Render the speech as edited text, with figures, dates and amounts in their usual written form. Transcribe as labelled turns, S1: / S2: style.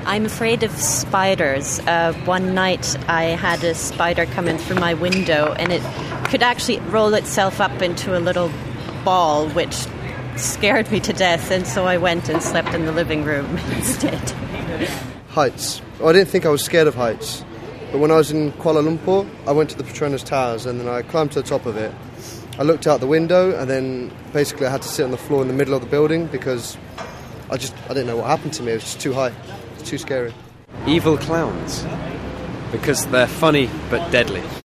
S1: I'm afraid of spiders. One night I had a spider come in through my window, and it could actually roll itself up into a little ball, which scared me to death, and so I went and slept in the living room instead.
S2: Heights. I didn't think I was scared of heights, but when I was in Kuala Lumpur, I went to the Petronas Towers, and then I climbed to the top of it. I looked out the window, and then basically I had to sit on the floor in the middle of the building because I didn't know what happened to me. It was just too high. It was too scary.
S3: Evil clowns, because they're funny but deadly.